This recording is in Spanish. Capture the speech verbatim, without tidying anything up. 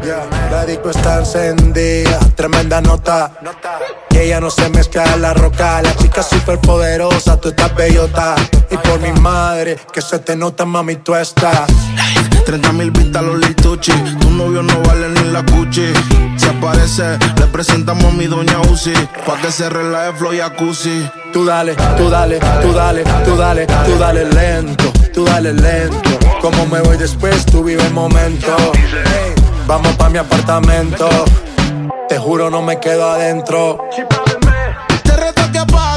Yeah, la disco está encendida, tremenda nota. Y ella no se mezcla en la roca. La chica super poderosa, tú estás bellota. Y por mi madre, que se te nota, mami, tú estás. Treinta mil vistas los lituchi. Tu novio no vale ni la cuchi. Si aparece, le presentamos a mi doña Uzi. Pa' que se relaje flow jacuzzi. Tú dale, tú dale, tú dale, tú dale, tú dale lento, tú dale lento. Como me voy después, tú vive el momento. Hey, vamos pa' mi apartamento. Te juro no me quedo adentro. Te reto que apagues